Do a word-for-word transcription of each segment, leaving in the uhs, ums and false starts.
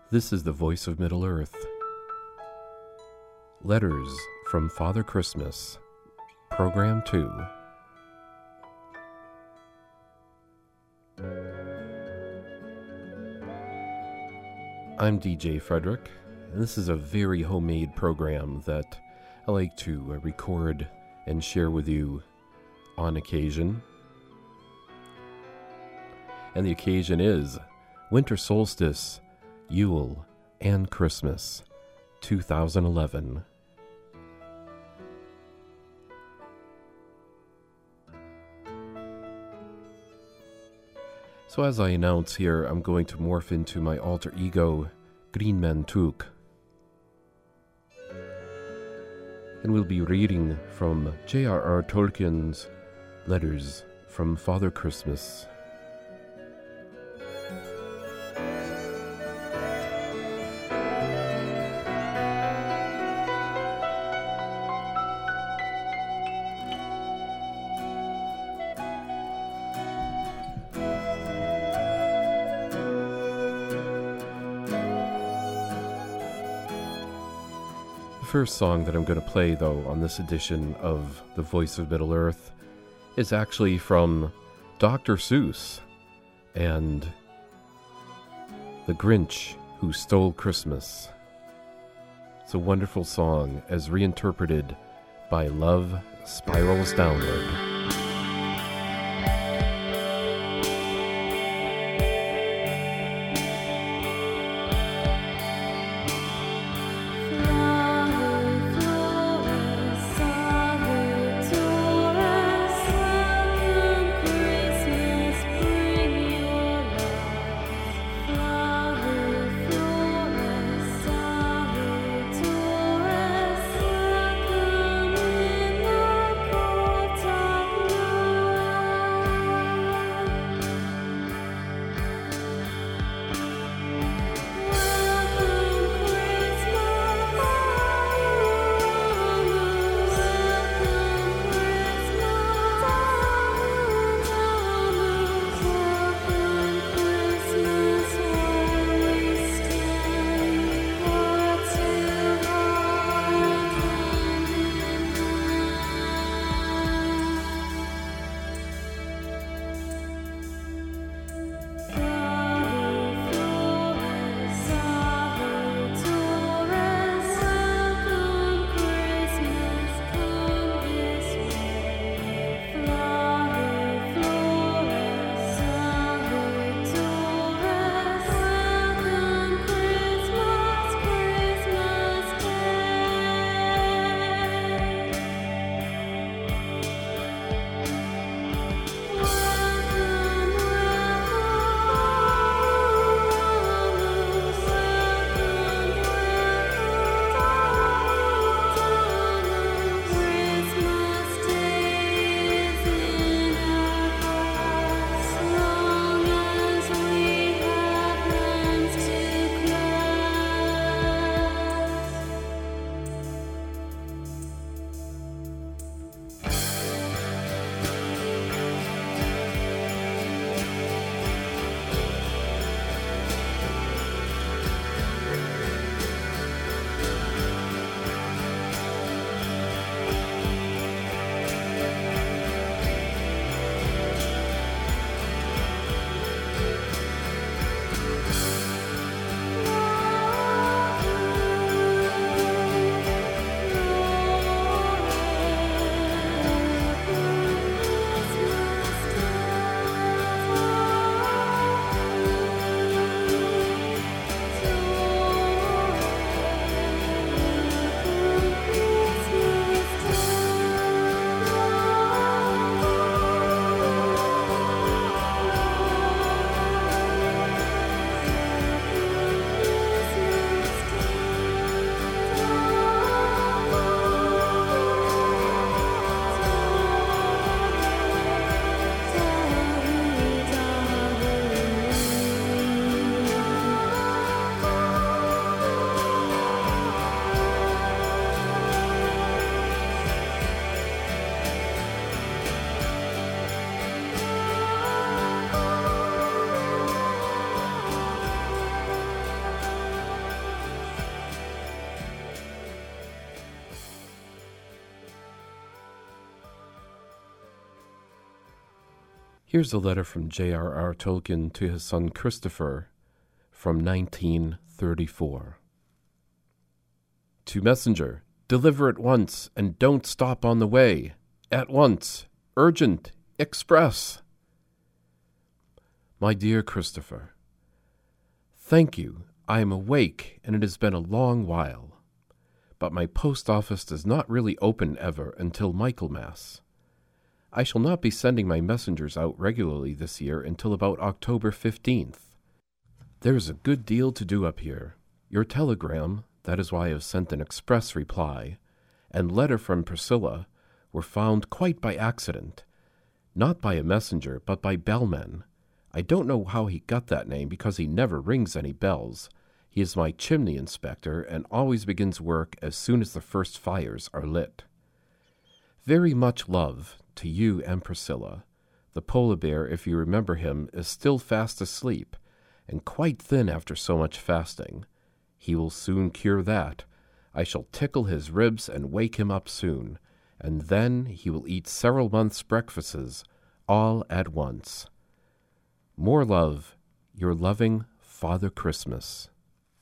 This is the voice of Middle-earth. Letters from Father Christmas, Program two. I'm D J Frederick, and this is a very homemade program that I like to uh, record and share with you on occasion. And the occasion is Winter Solstice, Yule, and Christmas, two thousand eleven. So as I announce here, I'm going to morph into my alter ego, Green Man Took. And we'll be reading from J R R Tolkien's Letters from Father Christmas. The first song that I'm going to play, though, on this edition of The Voice of Middle-earth is actually from Doctor Seuss and The Grinch Who Stole Christmas. It's a wonderful song as reinterpreted by Love Spirals Downward. Welcome in the court of Here's a letter from J R R. Tolkien to his son Christopher from nineteen thirty-four. To Messenger, deliver at once, and don't stop on the way. At once. Urgent. Express. My dear Christopher, thank you. I am awake, and it has been a long while. But my post office does not really open ever until Michaelmas. I shall not be sending my messengers out regularly this year until about October fifteenth. There is a good deal to do up here. Your telegram, that is why I have sent an express reply, and letter from Priscilla were found quite by accident. Not by a messenger, but by bellmen. I don't know how he got that name because he never rings any bells. He is my chimney inspector and always begins work as soon as the first fires are lit. Very much love to you and Priscilla. The polar bear, if you remember him, is still fast asleep and quite thin after so much fasting. He will soon cure that. I shall tickle his ribs and wake him up soon, and then he will eat several months' breakfasts all at once. More love, your loving Father Christmas.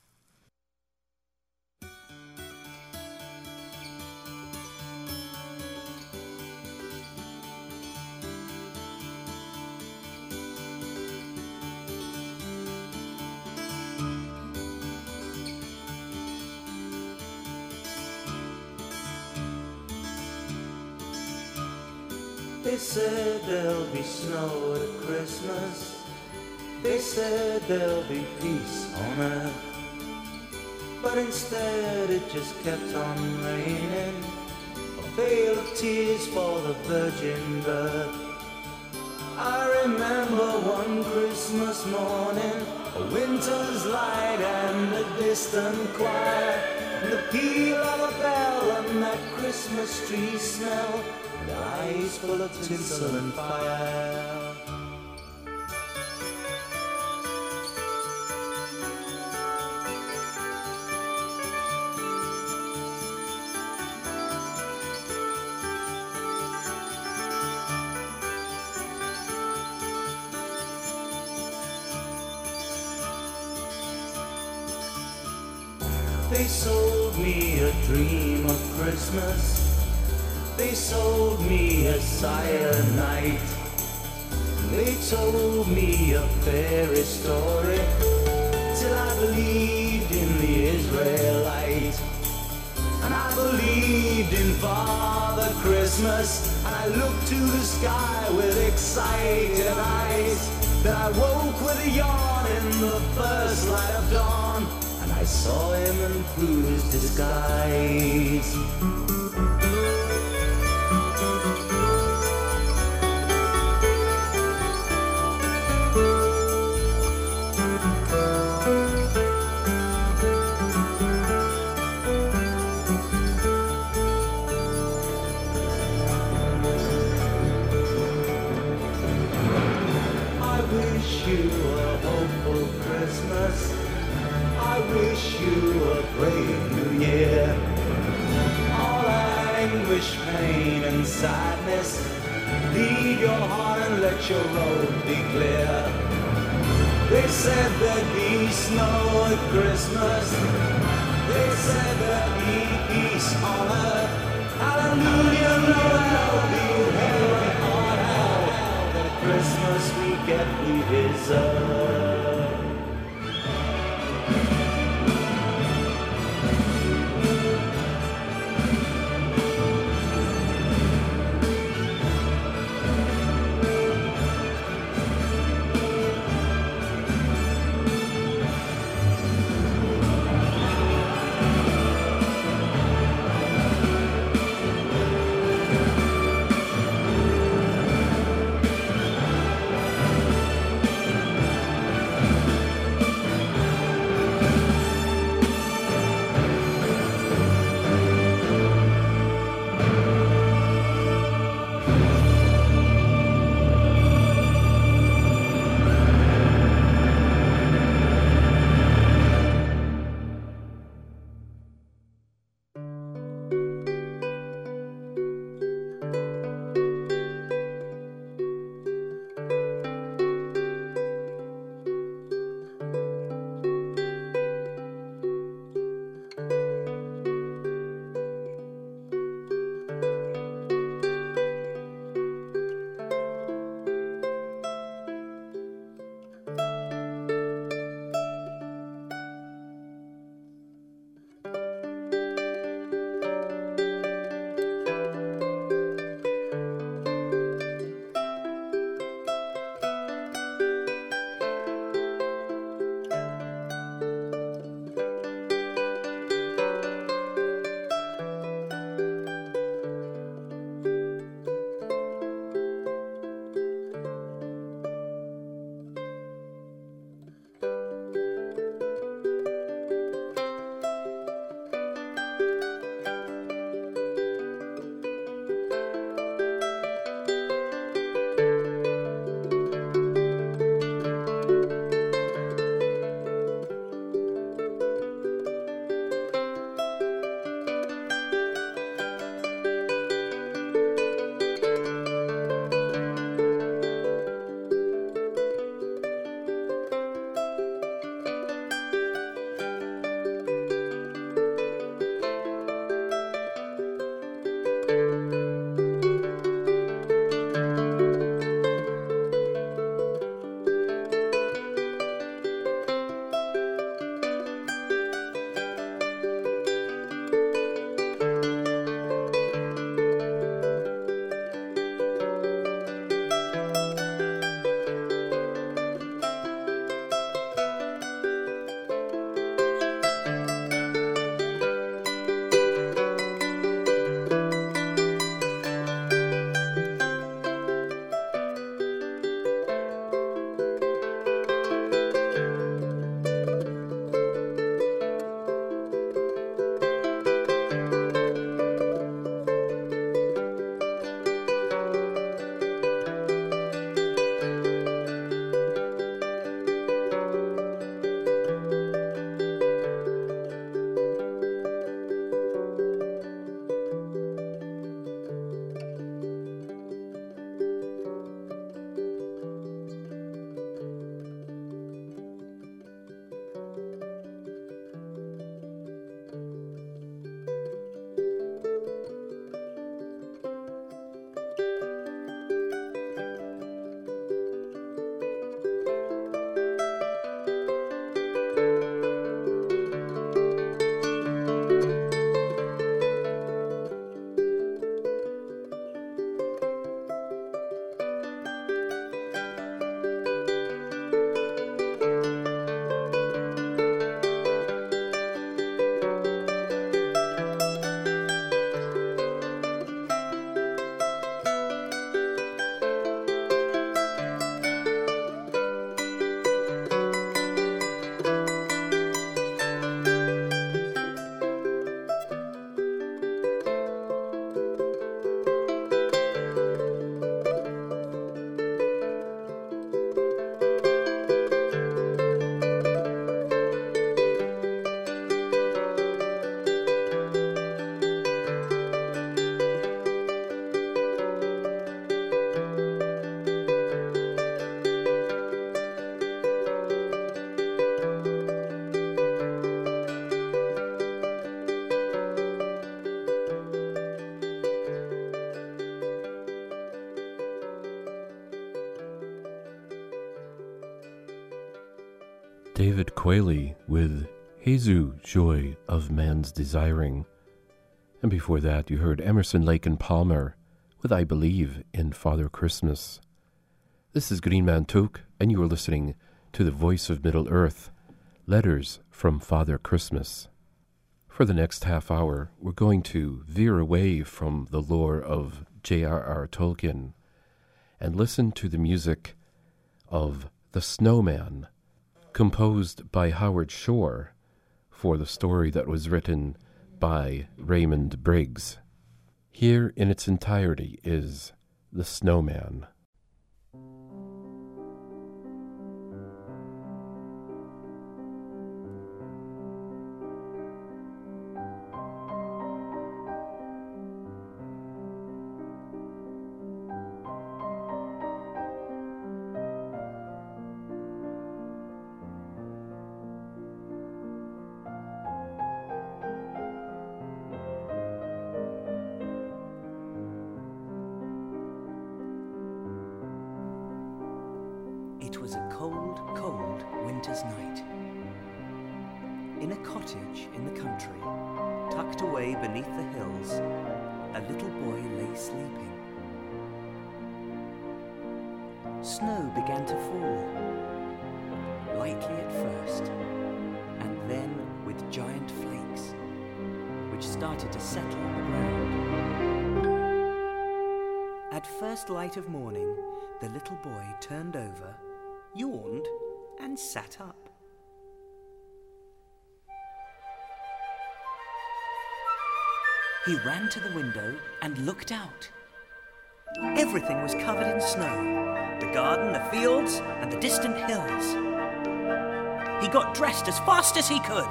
They said there'll be snow at Christmas. They said there'll be peace on earth. But instead it just kept on raining, a veil of tears for the virgin birth. I remember one Christmas morning, a winter's light and a distant choir, and the peal of a bell and that Christmas tree smell, and eyes full of tinsel and fire. They sold me a dream of Christmas. They sold me a silent night. They told me a fairy story till I believed in the Israelite. And I believed in Father Christmas, and I looked to the sky with excited eyes. Then I woke with a yawn in the first light of dawn, and I saw him and through his disguise. I wish you a hopeful Christmas. I wish you a brave new year. All anguish, pain and sadness, lead your heart and let your road be clear. They said there'd be snow at Christmas. They said there'd be peace on earth. Hallelujah, Noel, be heaven on hell. The Christmas we get we deserve. David Quayle with Jesu, Joy of Man's Desiring. And before that, you heard Emerson, Lake and Palmer with I Believe in Father Christmas. This is Green Man Took, and you are listening to The Voice of Middle-earth, Letters from Father Christmas. For the next half hour, we're going to veer away from the lore of J R R Tolkien and listen to the music of The Snowman, composed by Howard Shore for the story that was written by Raymond Briggs. Here in its entirety is The Snowman. It was a cold, cold winter's night. In a cottage in the country, tucked away beneath the hills, a little boy lay sleeping. Snow began to fall, lightly at first, and then with giant flakes, which started to settle on the ground. At first light of morning, the little boy turned over, yawned, and sat up. He ran to the window and looked out. Everything was covered in snow, the garden, the fields, and the distant hills. He got dressed as fast as he could.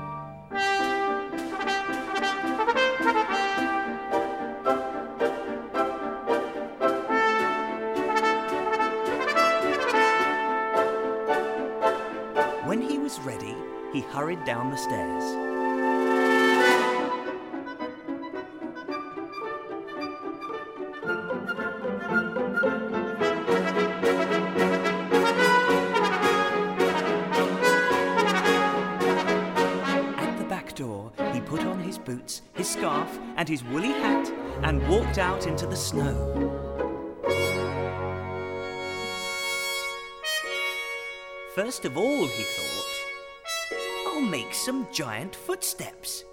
When he was ready, he hurried down the stairs. At the back door, he put on his boots, his scarf, and his woolly hat, and walked out into the snow. First of all, he thought, I'll make some giant footsteps.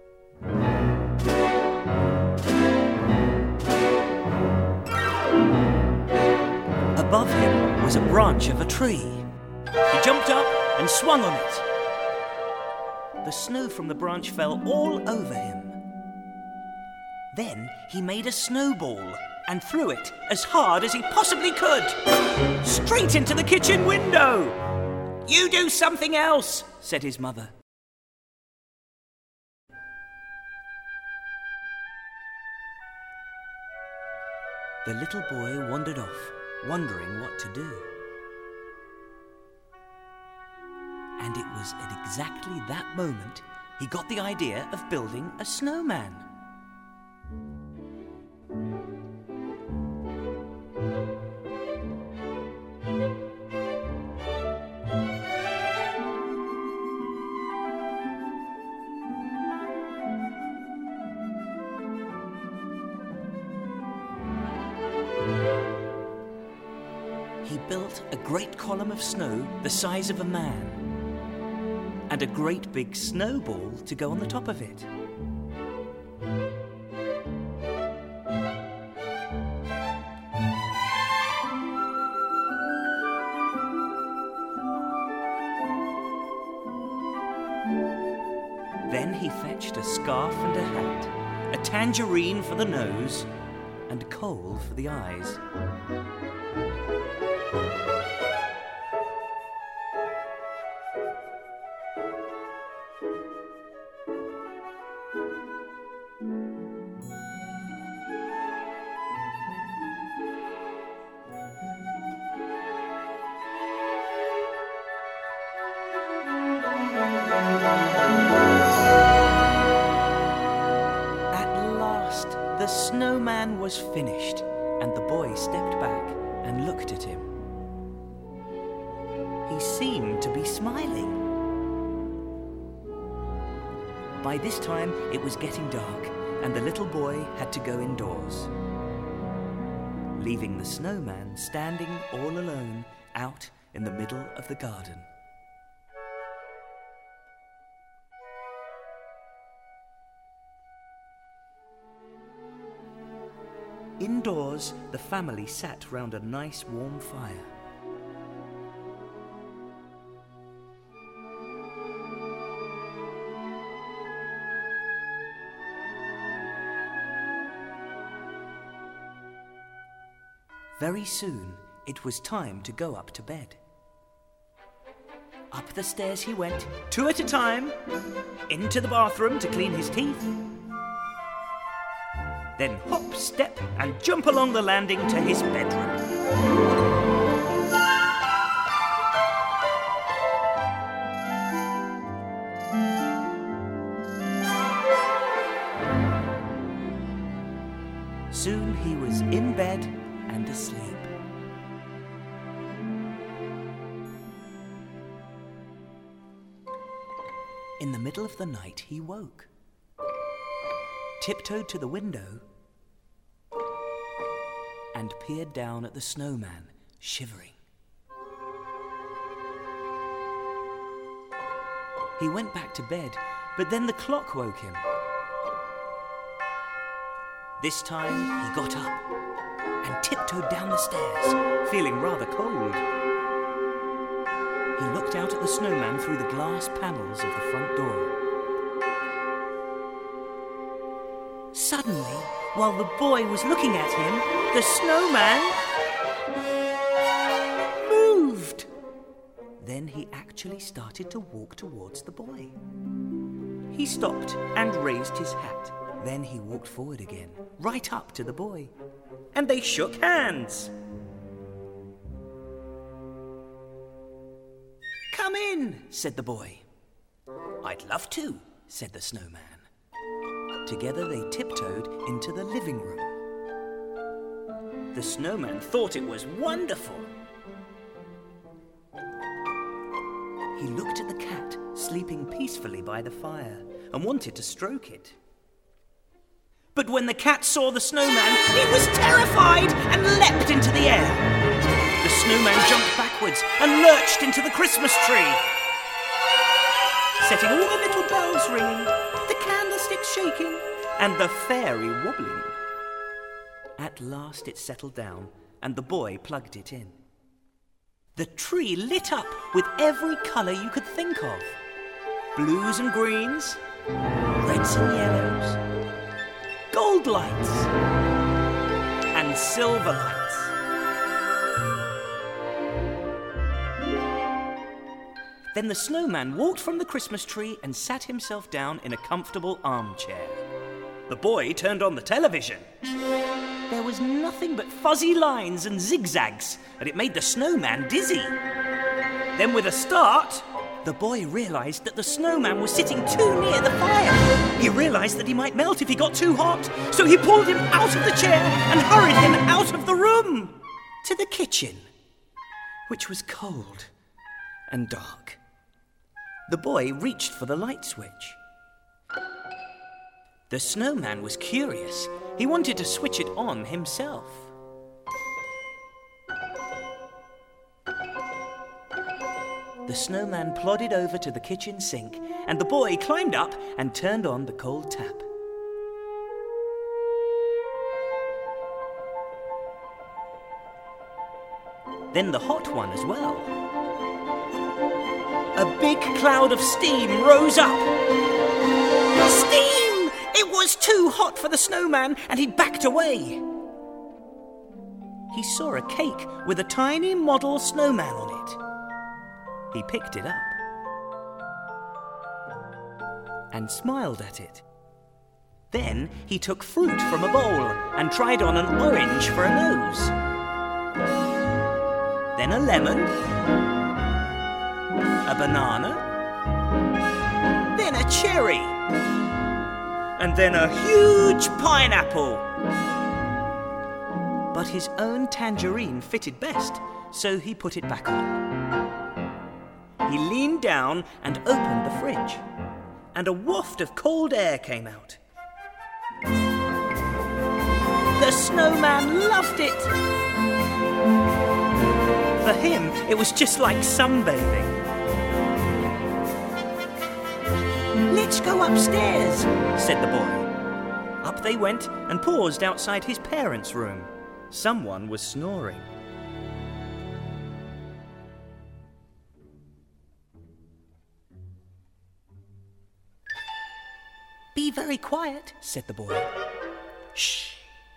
Above him was a branch of a tree. He jumped up and swung on it. The snow from the branch fell all over him. Then he made a snowball and threw it as hard as he possibly could, straight into the kitchen window. "You do something else," said his mother. The little boy wandered off, wondering what to do. And it was at exactly that moment he got the idea of building a snowman. He built a great column of snow the size of a man, and a great big snowball to go on the top of it. Then he fetched a scarf and a hat, a tangerine for the nose, and coal for the eyes. The snowman was finished, and the boy stepped back and looked at him. he seemed to be smiling. By this time, it was getting dark, and the little boy had to go indoors, leaving the snowman standing all alone out in the middle of the garden. Indoors, the family sat round a nice warm fire. Very soon, it was time to go up to bed. Up the stairs he went, two at a time, into the bathroom to clean his teeth. Then hop, step, and jump along the landing to his bedroom. Soon he was in bed and asleep. In the middle of the night, he woke, tiptoed to the window, and peered down at the snowman, shivering. He went back to bed, but then the clock woke him. This time he got up and tiptoed down the stairs, feeling rather cold. He looked out at the snowman through the glass panels of the front door. Suddenly, while the boy was looking at him, the snowman moved. Then he actually started to walk towards the boy. He stopped and raised his hat. Then he walked forward again, right up to the boy, and they shook hands. "Come in," said the boy. "I'd love to," said the snowman. Together they tiptoed into the living room. The snowman thought it was wonderful. He looked at the cat sleeping peacefully by the fire and wanted to stroke it. But when the cat saw the snowman, it was terrified and leapt into the air. The snowman jumped backwards and lurched into the Christmas tree, setting all the little bells ringing, the candlesticks shaking, and the fairy wobbling. At last it settled down, and the boy plugged it in. The tree lit up with every colour you could think of. Blues and greens, reds and yellows, gold lights, and silver lights. Then the snowman walked from the Christmas tree and sat himself down in a comfortable armchair. The boy turned on the television. There was nothing but fuzzy lines and zigzags, and it made the snowman dizzy. Then with a start, the boy realised that the snowman was sitting too near the fire. He realised that he might melt if he got too hot, so he pulled him out of the chair and hurried him out of the room to the kitchen, which was cold and dark. The boy reached for the light switch. The snowman was curious. He wanted to switch it on himself. The snowman plodded over to the kitchen sink, and the boy climbed up and turned on the cold tap. Then the hot one as well. A big cloud of steam rose up. Steam! It was too hot for the snowman, and he backed away. He saw a cake with a tiny model snowman on it. He picked it up and smiled at it. Then he took fruit from a bowl and tried on an orange for a nose. Then a lemon, a banana, then a cherry, and then a huge pineapple. But his own tangerine fitted best, so he put it back on. He leaned down and opened the fridge, and a waft of cold air came out. The snowman loved it. For him, it was just like sunbathing. "Let's go upstairs," said the boy. Up they went and paused outside his parents' room. Someone was snoring. "Be very quiet," said the boy. "Shh."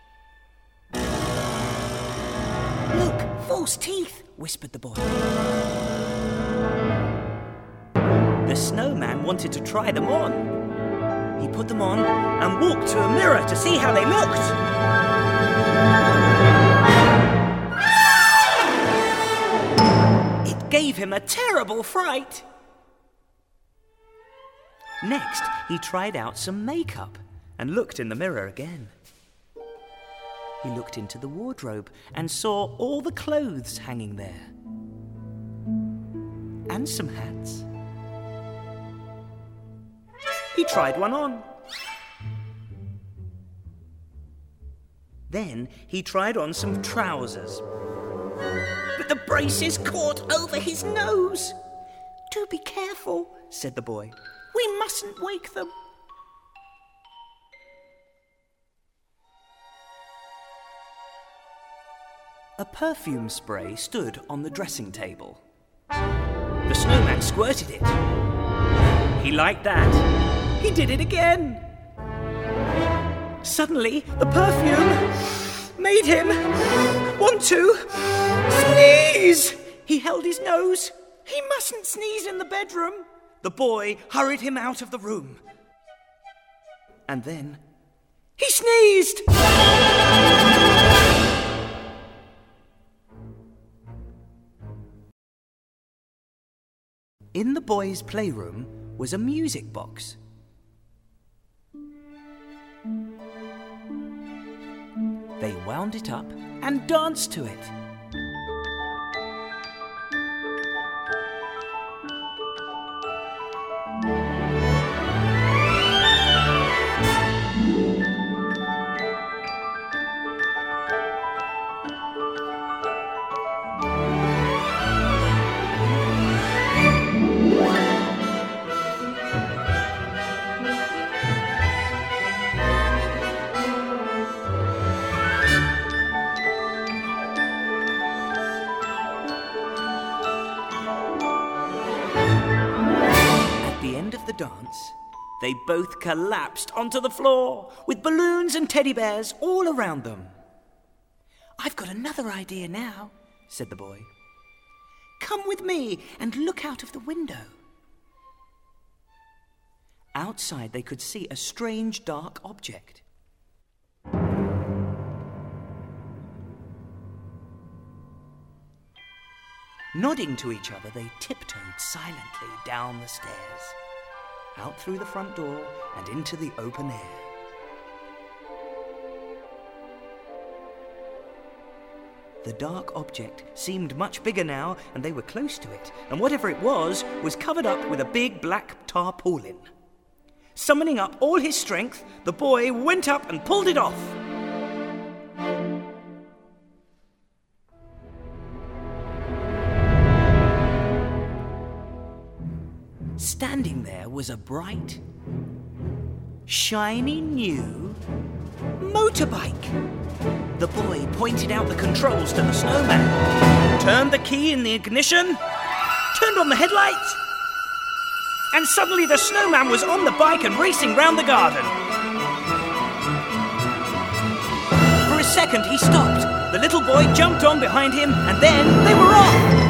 "Look, false teeth," whispered the boy. The snowman wanted to try them on. He put them on and walked to a mirror to see how they looked. It gave him a terrible fright. Next, he tried out some makeup and looked in the mirror again. He looked into the wardrobe and saw all the clothes hanging there. And some hats. He tried one on. Then he tried on some trousers. But the braces caught over his nose. "Do be careful," said the boy. "We mustn't wake them." A perfume spray stood on the dressing table. The snowman squirted it. He liked that. He did it again. Suddenly, the perfume made him want to sneeze. He held his nose. He mustn't sneeze in the bedroom. The boy hurried him out of the room. And then he sneezed. In the boys' playroom was a music box. They wound it up and danced to it. Dance, they both collapsed onto the floor with balloons and teddy bears all around them. "I've got another idea now," said the boy. "Come with me and look out of the window." Outside they could see a strange dark object. Nodding to each other, they tiptoed silently down the stairs, out through the front door and into the open air. The dark object seemed much bigger now, and they were close to it, and whatever it was, was covered up with a big black tarpaulin. Summoning up all his strength, the boy went up and pulled it off. Standing there was a bright, shiny new motorbike. The boy pointed out the controls to the snowman, turned the key in the ignition, turned on the headlights, and suddenly the snowman was on the bike and racing round the garden. For a second he stopped. The little boy jumped on behind him, and then they were off.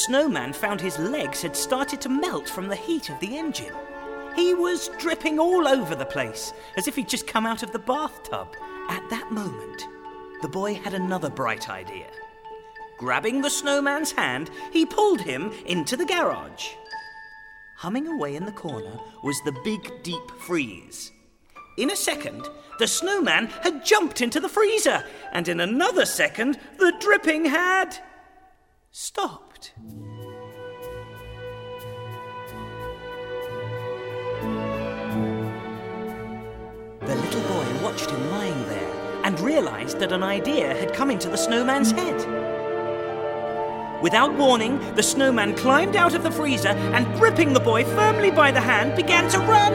snowman found his legs had started to melt from the heat of the engine. He was dripping all over the place, as if he'd just come out of the bathtub. At that moment, the boy had another bright idea. Grabbing the snowman's hand, he pulled him into the garage. Humming away in the corner was the big, deep freeze. In a second, the snowman had jumped into the freezer, and in another second, the dripping had stopped. The little boy watched him lying there and realized that an idea had come into the snowman's head. Without warning, the snowman climbed out of the freezer and, gripping the boy firmly by the hand, began to run.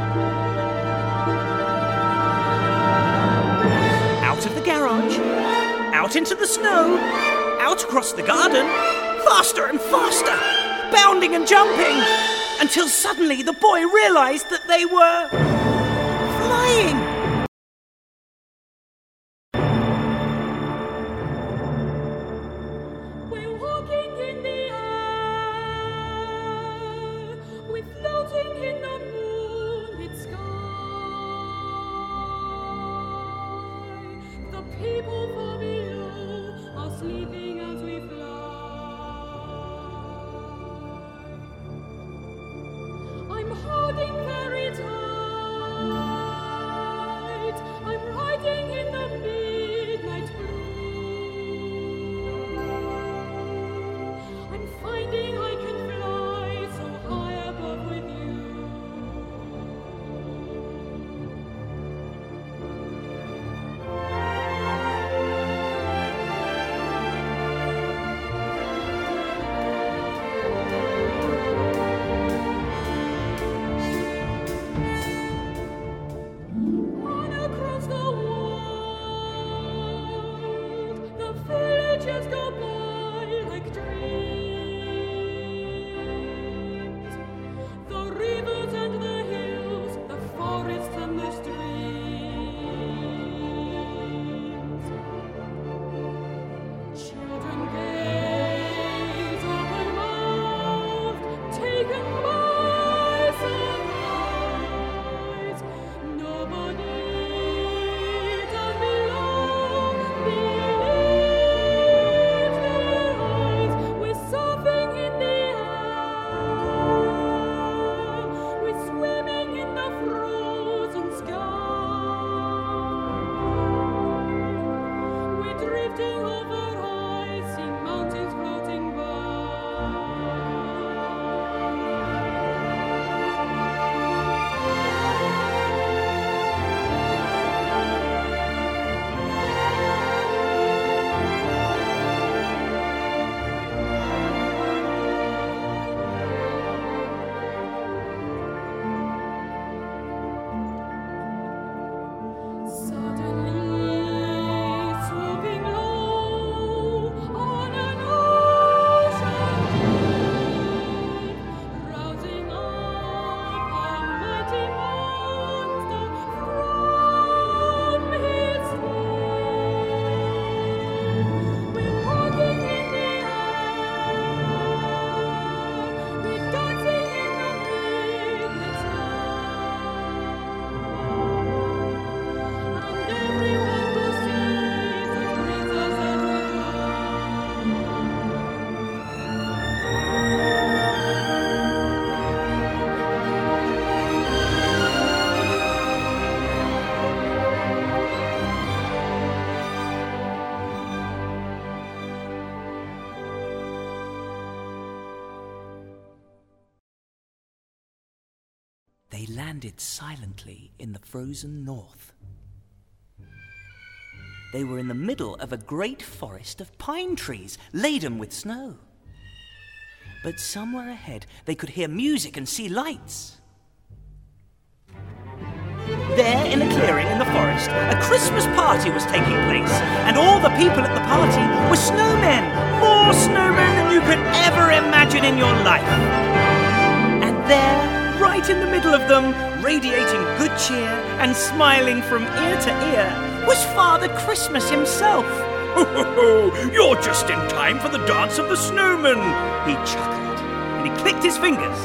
Out of the garage, out into the snow, out across the garden, faster and faster, bounding and jumping, until suddenly the boy realized that they were flying. We're walking in the air, we're floating in the moonlit sky. The people far below are sleeping as we fly. I'm holding very tight, I'm riding in the midnight blue. I'm finding I can fly so high above with you. On across the world, the villages go by like dreams. The rivers and the hills, the forests and the streams. Children gaze open-mouthed, taken by surprise. Nobody down below believes their eyes. We're surfing in the air, we're swimming in the frozen sky. We're drifting over icy mountains floating by. Suddenly, swooping low on an ocean deep, rousing up a mighty monster from his sleep. We're walking in the air, we're dancing in the midnight sky. And everyone who sees us greets us as we They landed silently in the frozen north. They were in the middle of a great forest of pine trees laden with snow. But somewhere ahead they could hear music and see lights. There, in a clearing in the forest, a Christmas party was taking place, and all the people at the party were snowmen, more snowmen than you could ever imagine in your life. And there, right in the middle of them, radiating good cheer and smiling from ear to ear, was Father Christmas himself, Ho, ho, ho! You're just in time for the dance of the snowman, he chuckled, and he clicked his fingers.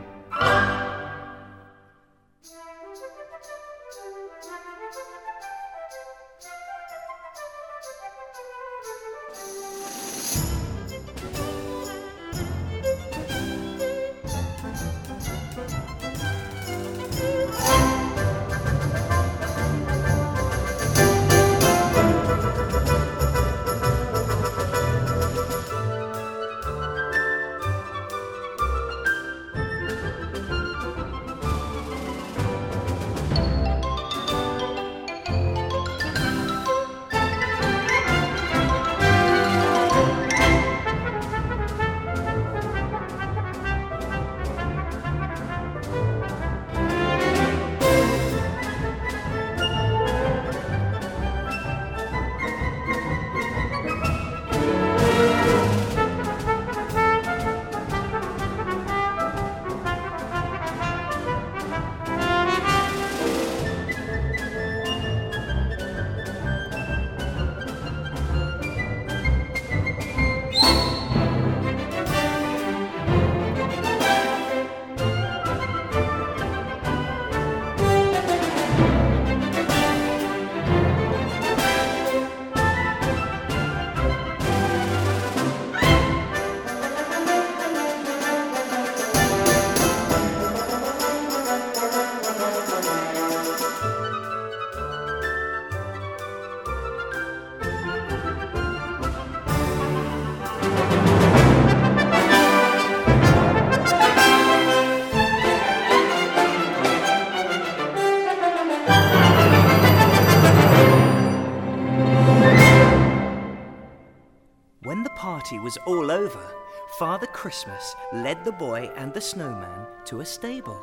When the party was all over, Father Christmas led the boy and the snowman to a stable.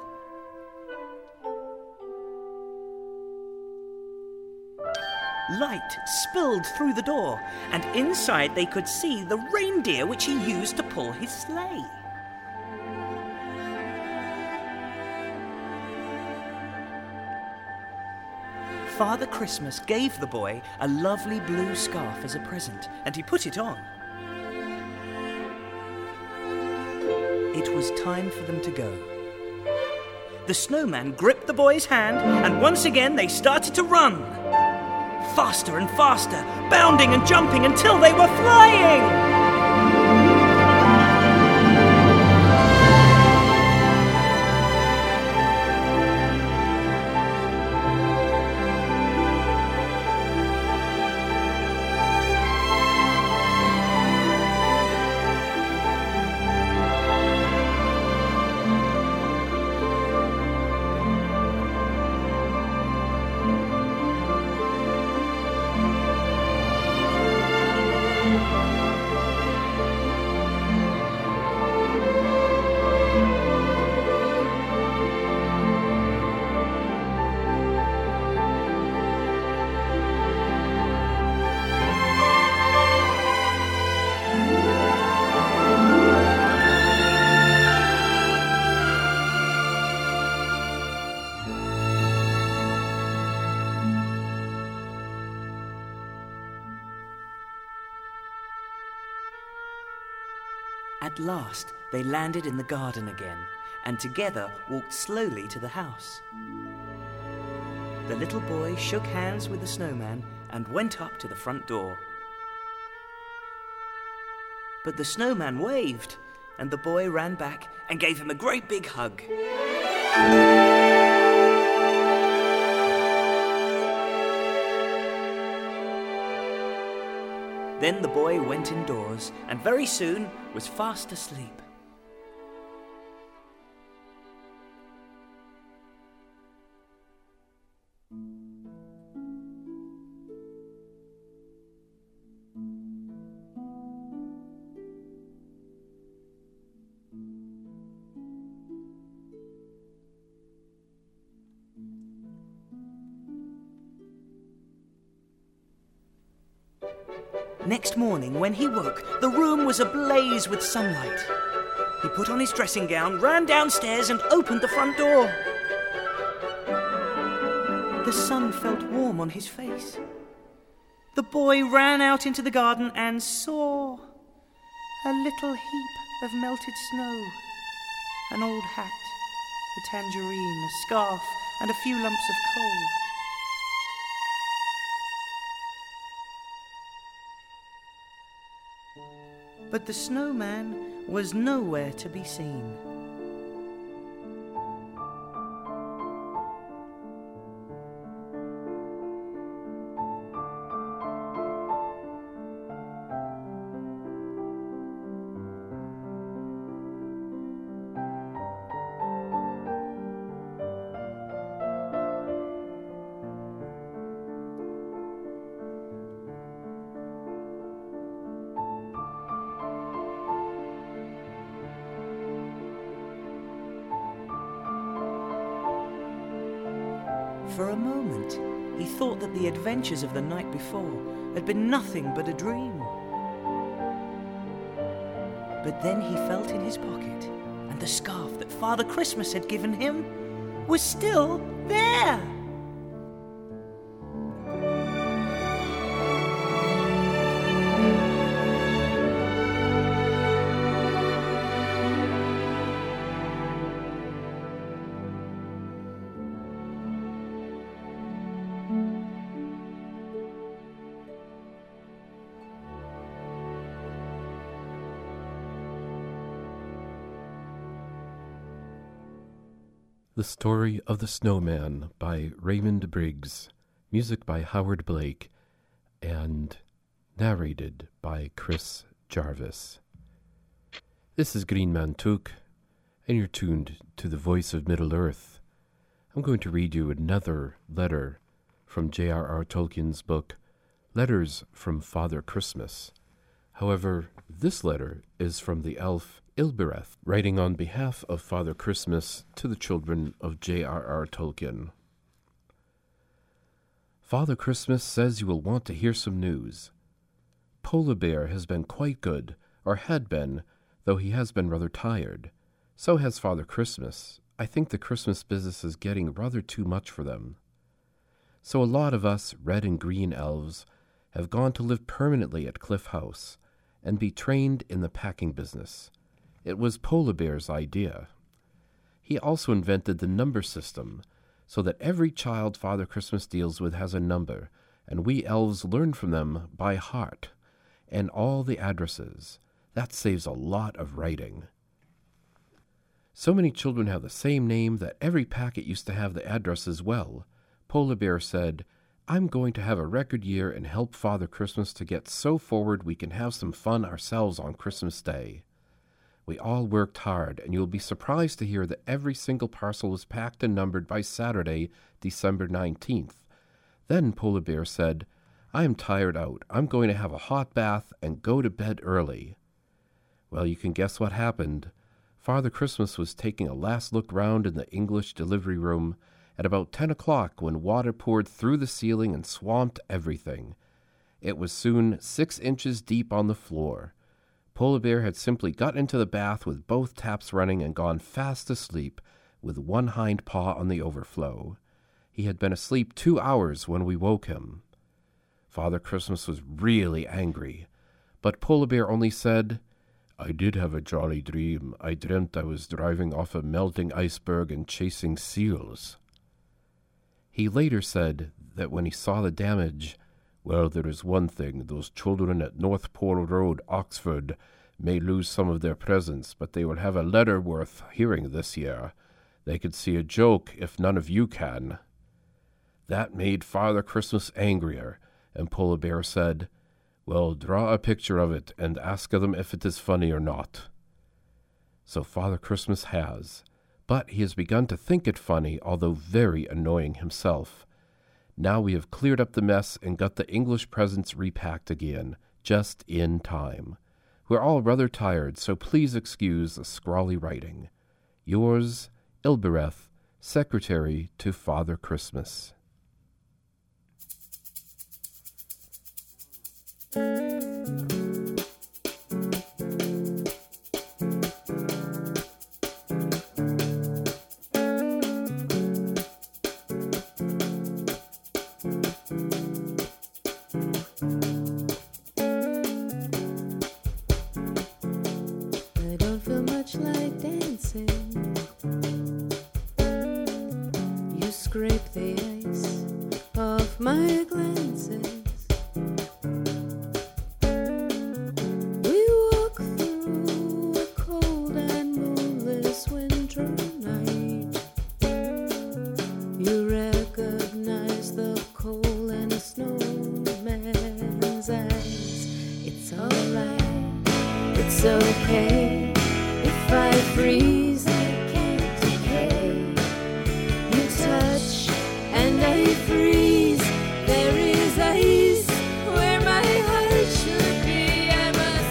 Light spilled through the door, and inside they could see the reindeer which he used to pull his sleigh. Father Christmas gave the boy a lovely blue scarf as a present, and he put it on. It was time for them to go. The snowman gripped the boy's hand, and once again they started to run. Faster and faster, bounding and jumping until they were flying! At last, they landed in the garden again, and together walked slowly to the house. The little boy shook hands with the snowman and went up to the front door. But the snowman waved, and the boy ran back and gave him a great big hug. Then the boy went indoors and very soon was fast asleep. Next morning, when he woke, the room was ablaze with sunlight. He put on his dressing gown, ran downstairs and opened the front door. The sun felt warm on his face. the boy ran out into the garden and saw a little heap of melted snow, an old hat, a tangerine, a scarf, and a few lumps of coal. But the snowman was nowhere to be seen. For a moment, he thought that the adventures of the night before had been nothing but a dream. But then he felt in his pocket, and the scarf that Father Christmas had given him was still there. The Story of the Snowman by Raymond Briggs, music by Howard Blake, and narrated by Chris Jarvis. This is Green Man Took, and you're tuned to the voice of Middle-earth. I'm going to read you another letter from J R R Tolkien's book, Letters from Father Christmas. However, this letter is from the elf Ilbereth, writing on behalf of Father Christmas to the children of J R R Tolkien. Father Christmas says you will want to hear some news. Polar Bear has been quite good, or had been, though he has been rather tired. So has Father Christmas. I think the Christmas business is getting rather too much for them. So a lot of us red and green elves have gone to live permanently at Cliff House and be trained in the packing business. It was Polar Bear's idea. He also invented the number system, so that every child Father Christmas deals with has a number, and we elves learn from them by heart, and all the addresses. That saves a lot of writing. So many children have the same name that every packet used to have the address as well. Polar Bear said, I'm going to have a record year and help Father Christmas to get so forward we can have some fun ourselves on Christmas Day. We all worked hard, and you'll be surprised to hear that every single parcel was packed and numbered by Saturday, December nineteenth. Then Polar Bear said, I am tired out. I'm going to have a hot bath and go to bed early. Well, you can guess what happened. Father Christmas was taking a last look round in the English delivery room at about ten o'clock when water poured through the ceiling and swamped everything. It was soon six inches deep on the floor. Polar Bear had simply got into the bath with both taps running and gone fast asleep with one hind paw on the overflow. He had been asleep two hours when we woke him. Father Christmas was really angry, but Polar Bear only said, I did have a jolly dream. I dreamt I was driving off a melting iceberg and chasing seals. He later said that when he saw the damage, well, there is one thing. Those children at North Pole Road, Oxford, may lose some of their presents, but they will have a letter worth hearing this year. They could see a joke if none of you can. That made Father Christmas angrier, and Polar Bear said, Well, draw a picture of it and ask them if it is funny or not. So Father Christmas has, but he has begun to think it funny, although very annoying himself. Now we have cleared up the mess and got the English presents repacked again, just in time. We're all rather tired, so please excuse the scrawly writing. Yours, Ilbereth, Secretary to Father Christmas. dancing. You scrape the ice off my glances. We walk through a cold and moonless winter night. You recognize the coal in a snowman's eyes. It's alright, it's okay. If I freeze, I can't decay. You touch and I freeze. There is ice where my heart should be. I must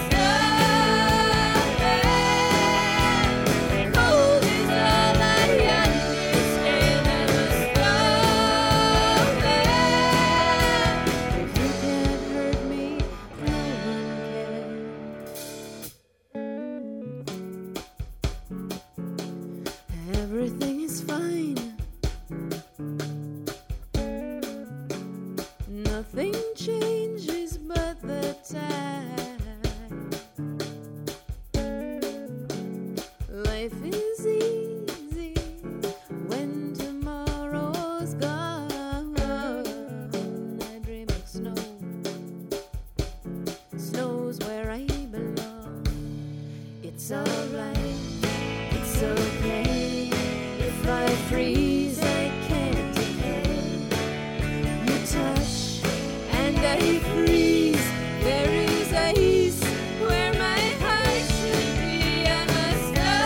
stand. Cold is all I understand. I must stand. If you can't hurt me, no one can. Everything is fine. Nothing changes but the tide. Life is easy when tomorrow's gone. I dream of snow. Snow's where I belong. It's alright, it's okay. If I freeze, I can't decay. You touch and I freeze. There is ice where my heart should be. I must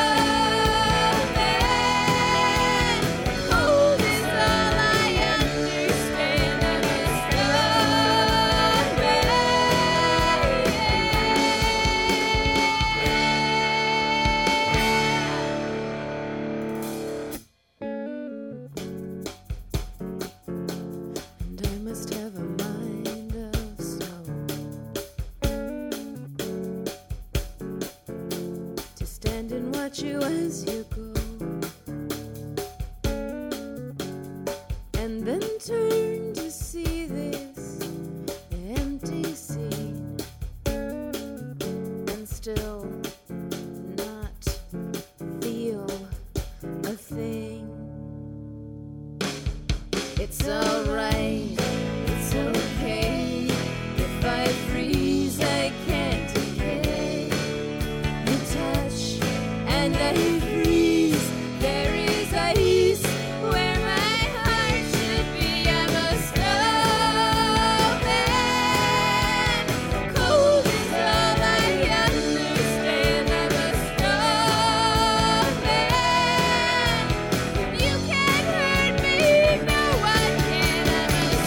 stand. Cold is all I understand. I must And I must have a mind of snow to stand and watch you as you go, and then turn to see this empty scene, and still not feel a thing. It's alright, it's okay. If I freeze, I can't decay. You touch and I freeze. There is ice where my heart should be. I must stand. Cold is all I understand. I must stand. You can't hurt me, no one can. I must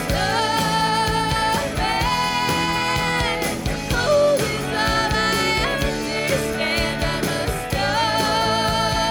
stand. Cold is all I understand. I must stand.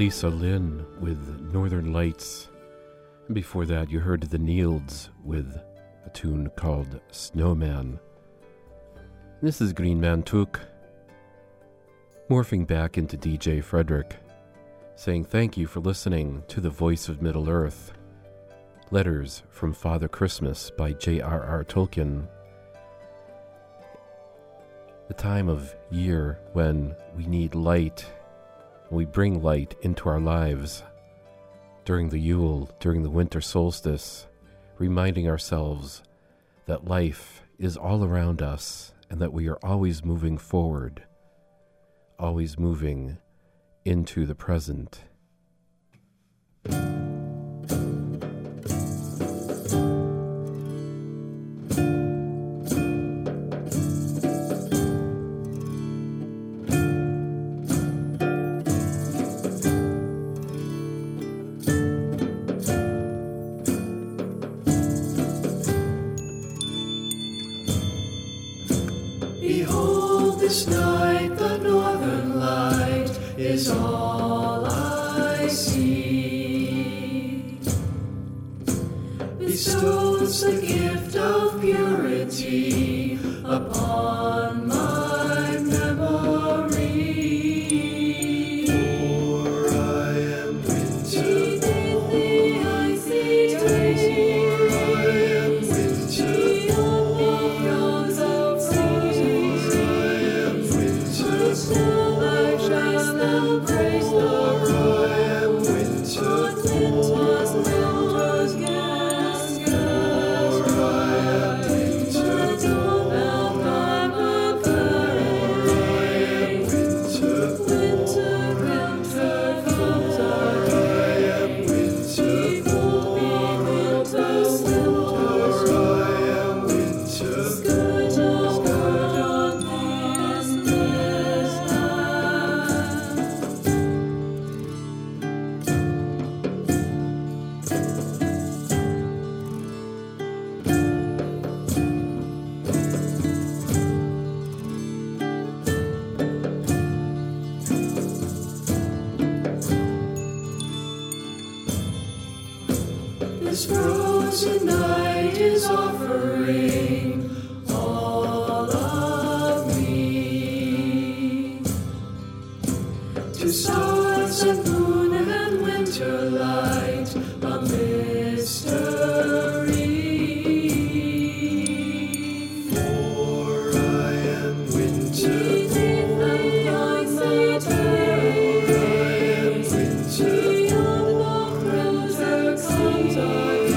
Lisa Lynn with Northern Lights. And before that, you heard the Nields with a tune called Snowman. This is Green Man Took, morphing back into D J Frederick, saying thank you for listening to The Voice of Middle-earth. Letters from Father Christmas by J R R Tolkien. The time of year when we need light, we bring light into our lives during the Yule, during the winter solstice, reminding ourselves that life is all around us and that we are always moving forward, always moving into the present. Behold, this night the northern light is all I see. Bestows the gift of purity upon my memory. For I am winter born, I see for I am winter born, beyond the roses I am winter born, I shall embrace the road. I am winter born, winter's guest, guest, for I am winter born, and I'm a bird. I am winter born, winter, winter, winter, I am winter born, winter, winter, I am winter born, scourge on this, this This frozen night is offering all of me to stars and moon and winter light, a mystery. For I am winter born, I say for I am winter born, winter comes again.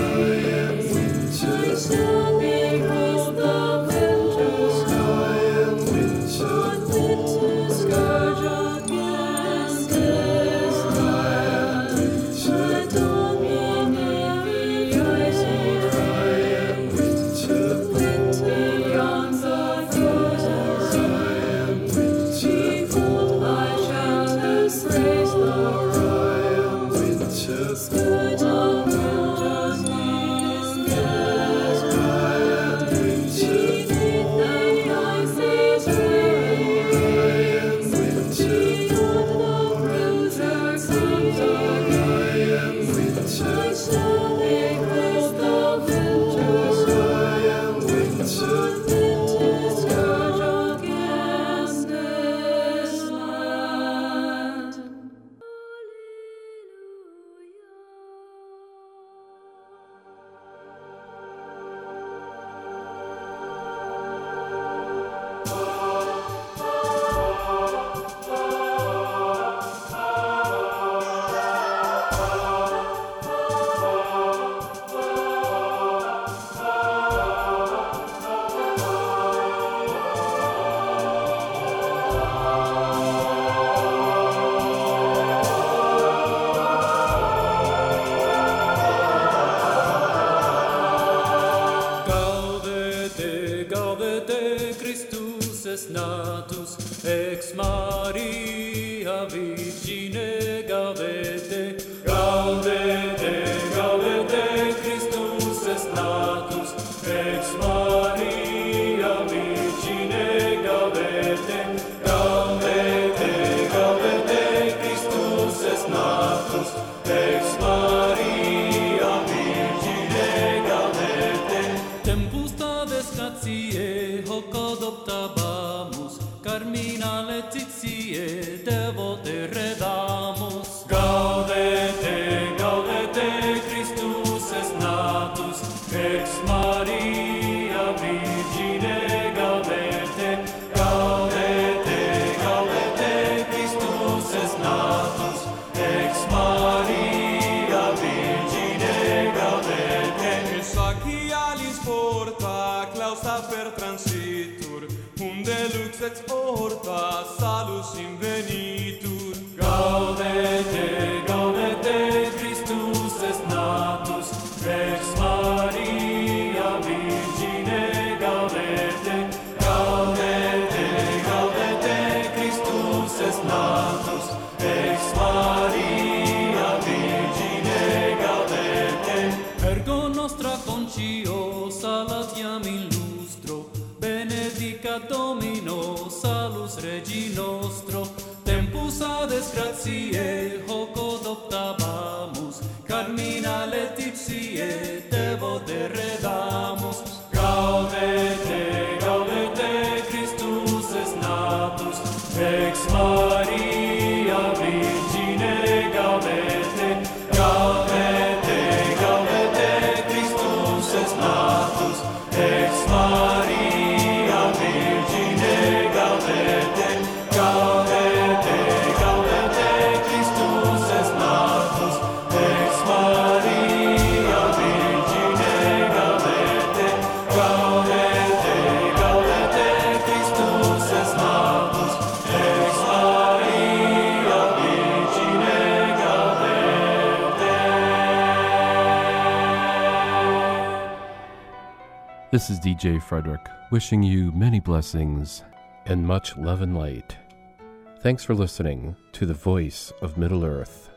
Still behold the winter's I am winter born, scourge against this land. The Domine icy I am winter born, beyond the roses I am winter born, I shall embrace the road. I am winter born, winter's knees, yes, I am winter born, I say I am winter born, winter comes again. I am winter born, behold the winter's I am winter born, scourge against this land. Gaudete, gaudete, Christus es natus, ex Maria Virgine, gaudete, gaudete, gaudete, Christus es natus, ex Maria Virgine, gaudete, gaudete, gaudete, Christus es natus. Tempus taves gratiae hoc adoptabamus, carmina laetitiae devote redamus. Gaudete, gaudete, Christus est natus, ex Maria Virgine gaudete. Gaudete, gaudete, Christus est natus, ex Maria Virgine gaudete. Sacialis porta clausa per transitur, unde lux et orta salus invenitur. Gaudete, gaudete, Christus est natus, ex Maria Virgine gaudete. Gaudete, gaudete, Christus est natus, ex Maria Virgine gaudete. Ergo nostra concio salatiam in lustro, benedicat Domino salus Regi nostro. Tempus ades gratiae hoc adoptabamus, carmina laetitiae devote redamus. Gaudete, gaudete, Christus est natus, ex Maria Virgine gaudete. Gaudete, gaudete, Christus est natus, ex Maria Virgine gaudete. Gaudete, gaudete, Christus est natus, ex Maria Virgine gaudete. Gaudete, gaudete, Christus est natus, ex Maria Virgine gaudete. This is D J Frederick, wishing you many blessings and much love and light. Thanks for listening to The Voice of Middle Earth.